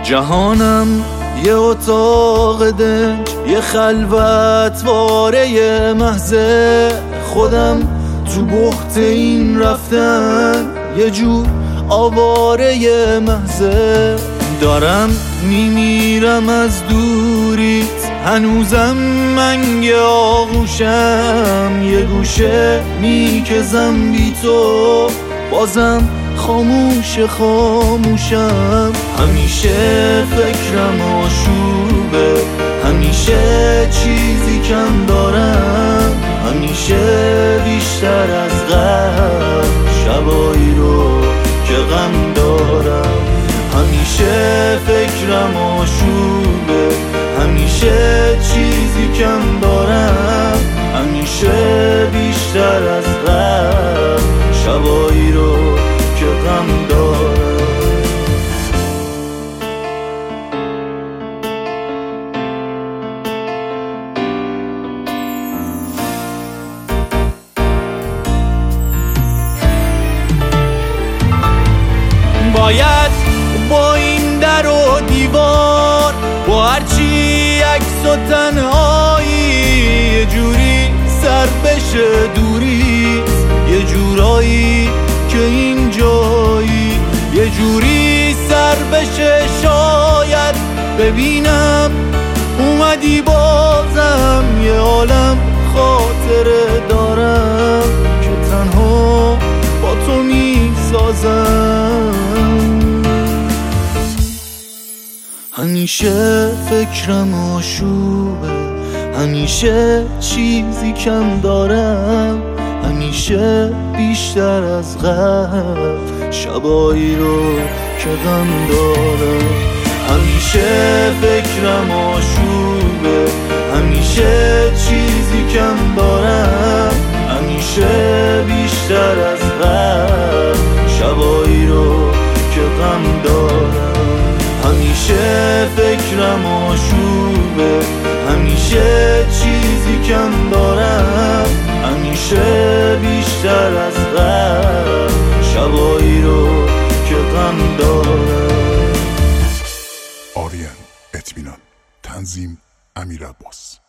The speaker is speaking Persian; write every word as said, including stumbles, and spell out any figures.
جهانم یه اتاق دنج، یه خلوت واره محضه. خودم تو بخت این رفتن یه جور آواره محضه. دارم میمیرم از دوریت، هنوزم منگ آغوشم. یه گوشه میکزم بی تو، بازم خاموش خاموشم. همیشه فکرم آشوبه، همیشه چیزی کم دارم. همیشه بیشتر از غم، شبایی رو که غم دارم. همیشه فکرم آشوبه، همیشه چیزی کم دارم. همیشه بیشتر از غم، شبایی رو که غم دارم. باید با این در و دیوار، با هرچی عکس و تنهایی، یه جوری سر بشه دوریت. یه جورایی که این جایی، یه جوری سر بشه شاید ببینم اومدی بازم. یه عالم خاطره دارم که تنها با تو میسازم. همیشه فکرم آشوبه، همیشه چیزی کم دارم. همیشه بیشتر از غم، شبایی رو که غم دارم. همیشه فکرم آشوبه، همیشه چیزی کم دارم. همیشه بیشتر از غم، شبایی رو که غم دارم. همیشه فکرم آشوبه، همیشه چیزی کم دارم. همیشه بیشتر از غم، شبایی رو که غم دارم. آریان اطمینان، تنظیم امیر عباس.